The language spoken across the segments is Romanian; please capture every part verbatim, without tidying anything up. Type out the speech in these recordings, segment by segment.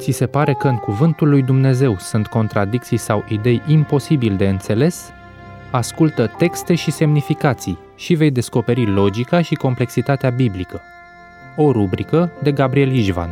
Ți se pare că în cuvântul lui Dumnezeu sunt contradicții sau idei imposibil de înțeles? Ascultă texte și semnificații și vei descoperi logica și complexitatea biblică. O rubrică de Gabriel Ișvan.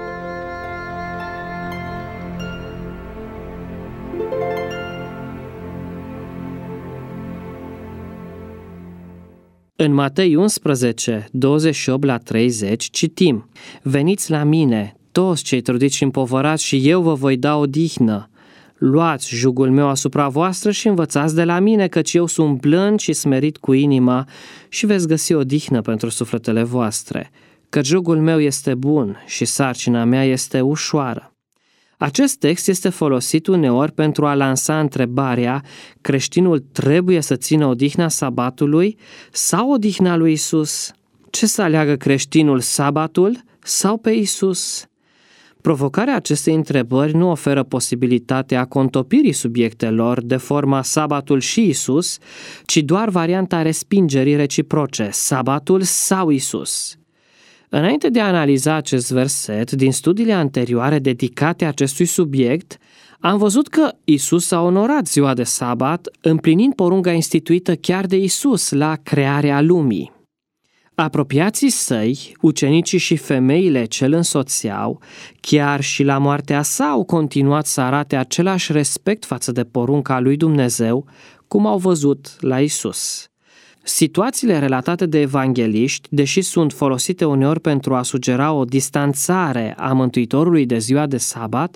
În Matei unsprezece, douăzeci și opt la treizeci, citim: Veniți la mine, toți cei trudiți și împovărați, și eu vă voi da odihnă. Luați jugul meu asupra voastră și învățați de la mine, căci eu sunt blând și smerit cu inima, și veți găsi odihnă pentru sufletele voastre, că jugul meu este bun și sarcina mea este ușoară. Acest text este folosit uneori pentru a lansa întrebarea: creștinul trebuie să țină odihna sabatului sau odihna lui Isus? Ce să aleagă creștinul, sabatul sau pe Isus? Provocarea acestei întrebări nu oferă posibilitatea contopirii subiectelor de forma sabatul și Isus, ci doar varianta respingerii reciproce, sabatul sau Isus. Înainte de a analiza acest verset, din studiile anterioare dedicate acestui subiect, am văzut că Isus a onorat ziua de sabat, împlinind porunca instituită chiar de Isus la crearea lumii. Apropiații săi, ucenicii și femeile ce îl însoțeau, chiar și la moartea sa au continuat să arate același respect față de porunca lui Dumnezeu, cum au văzut la Isus. Situațiile relatate de evangeliști, deși sunt folosite uneori pentru a sugera o distanțare a Mântuitorului de ziua de sabat,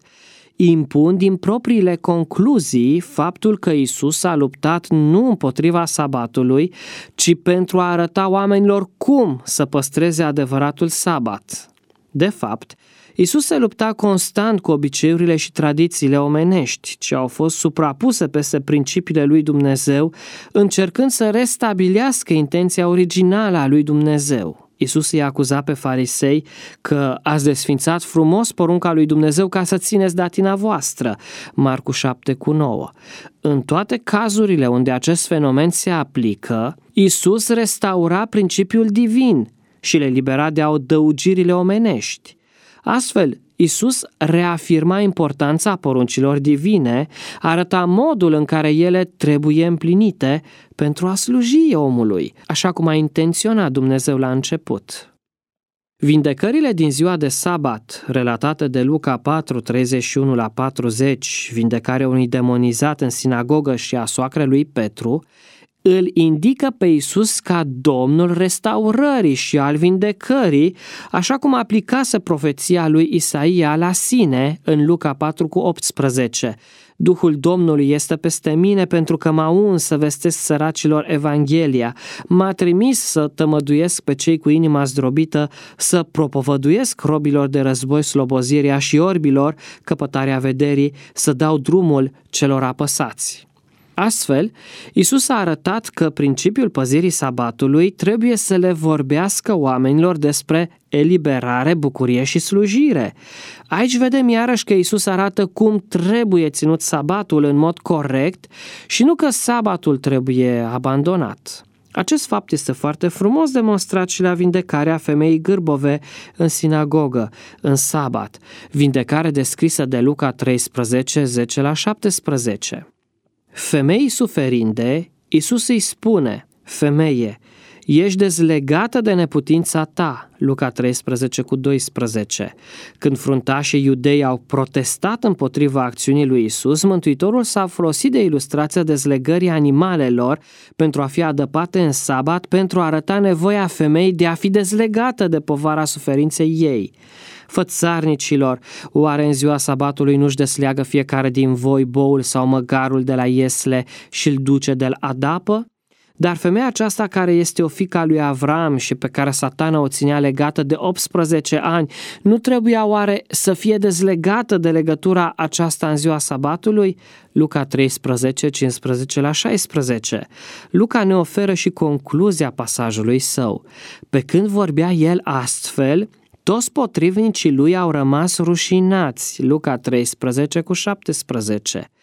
impun din propriile concluzii faptul că Isus a luptat nu împotriva sabatului, ci pentru a arăta oamenilor cum să păstreze adevăratul sabat. De fapt, Isus se lupta constant cu obiceiurile și tradițiile omenești, ce au fost suprapuse peste principiile lui Dumnezeu, încercând să restabilească intenția originală a lui Dumnezeu. Isus îi acuza pe farisei că ați desfințat frumos porunca lui Dumnezeu ca să țineți datina voastră, Marcu șapte cu nouă. În toate cazurile unde acest fenomen se aplică, Isus restaura principiul divin și le libera de adăugirile omenești. Astfel, Isus reafirma importanța poruncilor divine, arăta modul în care ele trebuie împlinite pentru a sluji omului, așa cum a intenționat Dumnezeu la început. Vindecările din ziua de sabat, relatate de Luca patru, treizeci și unu la patruzeci, vindecarea unui demonizat în sinagogă și a soacrei lui Petru, îl indică pe Isus ca Domnul restaurării și al vindecării, așa cum aplicase profeția lui Isaia la sine în Luca patru cu optsprezece. Duhul Domnului este peste mine pentru că m-a uns să vestesc săracilor Evanghelia, m-a trimis să tămăduiesc pe cei cu inima zdrobită, să propovăduiesc robilor de război slobozirea și orbilor căpătarea vederii, să dau drumul celor apăsați. Astfel, Isus a arătat că principiul păzirii sabatului trebuie să le vorbească oamenilor despre eliberare, bucurie și slujire. Aici vedem iarăși că Isus arată cum trebuie ținut sabatul în mod corect și nu că sabatul trebuie abandonat. Acest fapt este foarte frumos demonstrat și la vindecarea femeii gârbove în sinagogă, în sabat, vindecare descrisă de Luca treisprezece, zece la șaptesprezece. Femeii suferinde, Isus îi spune: femeie, ești dezlegată de neputința ta, Luca treisprezece cu doisprezece. Când fruntașii iudei au protestat împotriva acțiunii lui Isus, Mântuitorul s-a folosit de ilustrația dezlegării animalelor pentru a fi adăpate în sabat, pentru a arăta nevoia femeii de a fi dezlegată de povara suferinței ei. Fățarnicilor, oare în ziua sabatului nu-și desleagă fiecare din voi boul sau măgarul de la iesle și îl duce de-l adapă? Dar femeia aceasta, care este o fiică a lui Avram și pe care Satana o ținea legată de optsprezece ani, nu trebuia oare să fie dezlegată de legătura aceasta în ziua sabatului? Luca treisprezece, cincisprezece la șaisprezece. Luca ne oferă și concluzia pasajului său. Pe când vorbea el astfel, toți potrivnicii lui au rămas rușinați, Luca treisprezece cu șaptesprezece.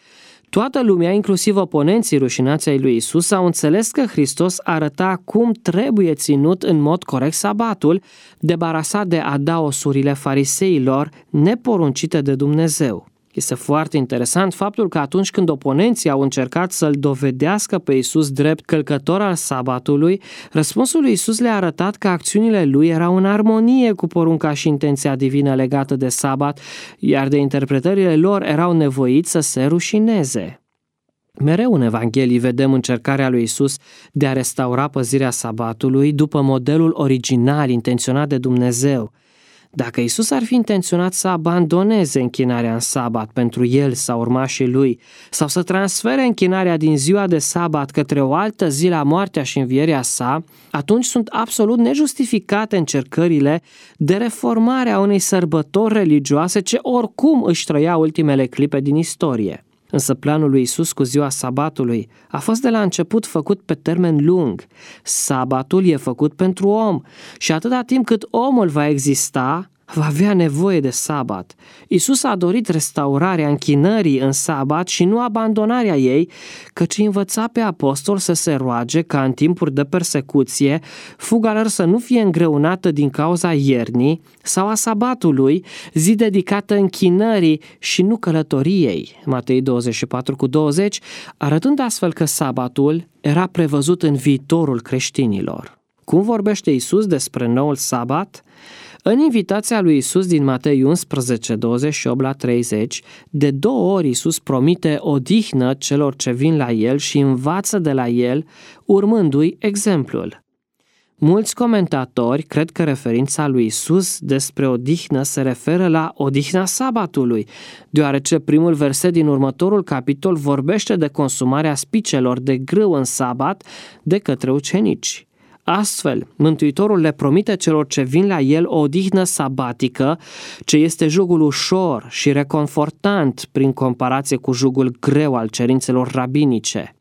Toată lumea, inclusiv oponenții rușinați ai lui Isus, au înțeles că Hristos arăta cum trebuie ținut în mod corect sabatul, debarasat de adaosurile fariseilor neporuncite de Dumnezeu. Este foarte interesant faptul că atunci când oponenții au încercat să-L dovedească pe Isus drept călcător al sabatului, răspunsul lui Isus le-a arătat că acțiunile lui erau în armonie cu porunca și intenția divină legată de sabat, iar de interpretările lor erau nevoiți să se rușineze. Mereu în Evanghelii vedem încercarea lui Isus de a restaura păzirea sabatului după modelul original intenționat de Dumnezeu. Dacă Isus ar fi intenționat să abandoneze închinarea în sabat pentru el sau urmașii lui, sau să transfere închinarea din ziua de sabat către o altă zi la moartea și învierea sa, atunci sunt absolut nejustificate încercările de reformare a unei sărbători religioase ce oricum își trăia ultimele clipe din istorie. Însă planul lui Isus cu ziua sabatului a fost de la început făcut pe termen lung. Sabatul e făcut pentru om și atâta timp cât omul va exista, va avea nevoie de sabat. Isus a dorit restaurarea închinării în sabat și nu abandonarea ei, căci învăța pe apostol să se roage ca în timpuri de persecuție fuga lor să nu fie îngreunată din cauza iernii sau a sabatului, zi dedicată închinării și nu călătoriei. Matei douăzeci și patru cu douăzeci, arătând astfel că sabatul era prevăzut în viitorul creștinilor. Cum vorbește Isus despre noul sabat? În invitația lui Isus din Matei unsprezece, douăzeci și opt la treizeci, de două ori Isus promite odihnă celor ce vin la el și învață de la el, urmându-i exemplul. Mulți comentatori cred că referința lui Isus despre odihnă se referă la odihna sabatului, deoarece primul verset din următorul capitol vorbește de consumarea spicelor de grâu în sabat de către ucenici. Astfel, Mântuitorul le promite celor ce vin la el o odihnă sabatică, ce este jugul ușor și reconfortant prin comparație cu jugul greu al cerințelor rabinice.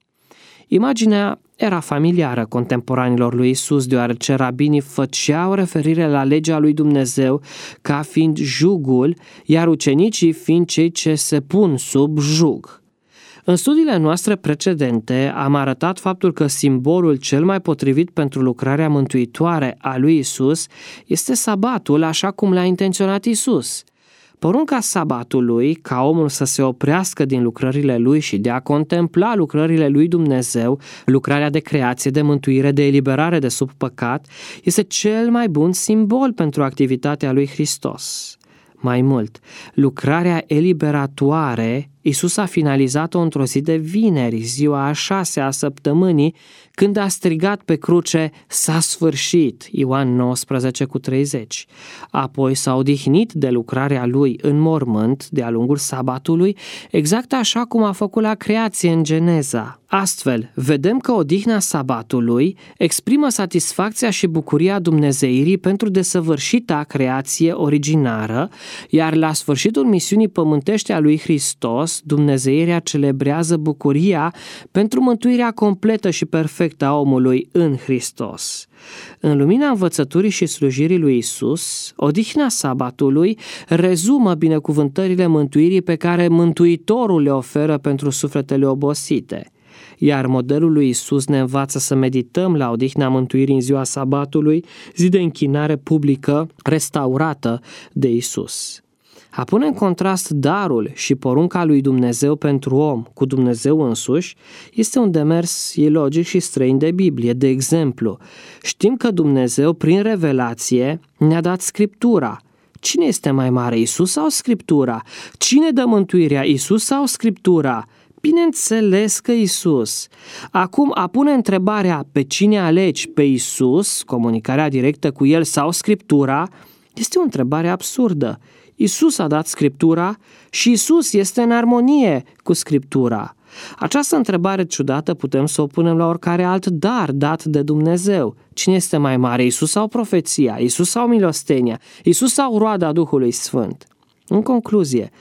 Imaginea era familiară contemporanilor lui Isus, deoarece rabinii făceau referire la legea lui Dumnezeu ca fiind jugul, iar ucenicii fiind cei ce se pun sub jug. În studiile noastre precedente am arătat faptul că simbolul cel mai potrivit pentru lucrarea mântuitoare a lui Isus este sabatul așa cum l-a intenționat Isus. Porunca sabatului, ca omul să se oprească din lucrările lui și de a contempla lucrările lui Dumnezeu, lucrarea de creație, de mântuire, de eliberare de sub păcat, este cel mai bun simbol pentru activitatea lui Hristos. Mai mult, lucrarea eliberatoare, Isus a finalizat-o într-o zi de vineri, ziua a șasea a săptămânii, când a strigat pe cruce, s-a sfârșit, Ioan nouăsprezece cu treizeci. Apoi s-a odihnit de lucrarea lui în mormânt de-a lungul sabatului, exact așa cum a făcut la creație în Geneza. Astfel, vedem că odihna sabatului exprimă satisfacția și bucuria dumnezeirii pentru desăvârșita creație originară, iar la sfârșitul misiunii pământești a lui Hristos, dumnezeirea celebrează bucuria pentru mântuirea completă și perfectă a omului în Hristos. În lumina învățăturii și slujirii lui Isus, odihna sabatului rezumă binecuvântările mântuirii pe care Mântuitorul le oferă pentru sufletele obosite. Iar modelul lui Isus ne învață să medităm la odihna mântuirii în ziua sabatului, zi de închinare publică restaurată de Isus. A pune în contrast darul și porunca lui Dumnezeu pentru om cu Dumnezeu însuși este un demers ilogic și străin de Biblie. De exemplu, știm că Dumnezeu, prin revelație, ne-a dat Scriptura. Cine este mai mare, Isus sau Scriptura? Cine dă mântuirea, Isus sau Scriptura? Bineînțeles că Isus. Acum, a pune întrebarea pe cine alegi, pe Isus, comunicarea directă cu El sau Scriptura, este o întrebare absurdă. Isus a dat Scriptura și Isus este în armonie cu Scriptura. Această întrebare ciudată putem să o punem la oricare alt dar dat de Dumnezeu. Cine este mai mare, Isus sau profeția, Isus sau milostenia, Isus sau roada Duhului Sfânt? În concluzie,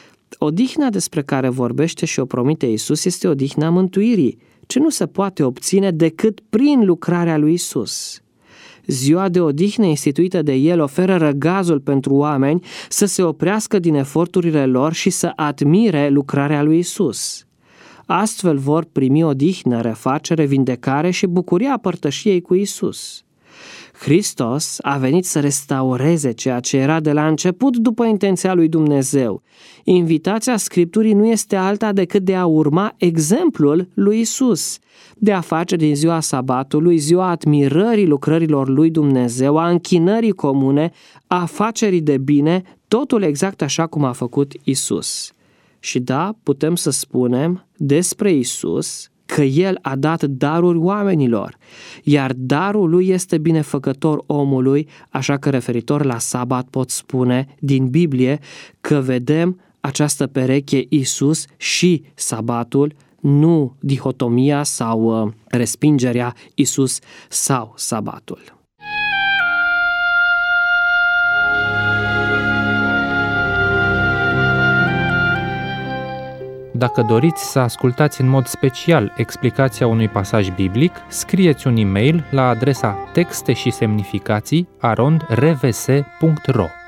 odihna despre care vorbește și o promite Isus este odihna mântuirii, ce nu se poate obține decât prin lucrarea lui Isus. Ziua de odihnă instituită de El oferă răgazul pentru oameni să se oprească din eforturile lor și să admire lucrarea lui Isus. Astfel vor primi odihnă, refacere, vindecare și bucuria părtășiei cu Isus. Hristos a venit să restaureze ceea ce era de la început după intenția lui Dumnezeu. Invitația Scripturii nu este alta decât de a urma exemplul lui Isus, de a face din ziua sabatului ziua admirării lucrărilor lui Dumnezeu, a închinării comune, a afacerii de bine, totul exact așa cum a făcut Isus. Și da, putem să spunem despre Isus că El a dat daruri oamenilor, iar darul Lui este binefăcător omului, așa că referitor la sabat pot spune din Biblie că vedem această pereche Isus și sabatul, nu dihotomia sau respingerea Isus sau sabatul. Dacă doriți să ascultați în mod special explicația unui pasaj biblic, scrieți un e-mail la adresa texte și semnificații arond r v s punct r o.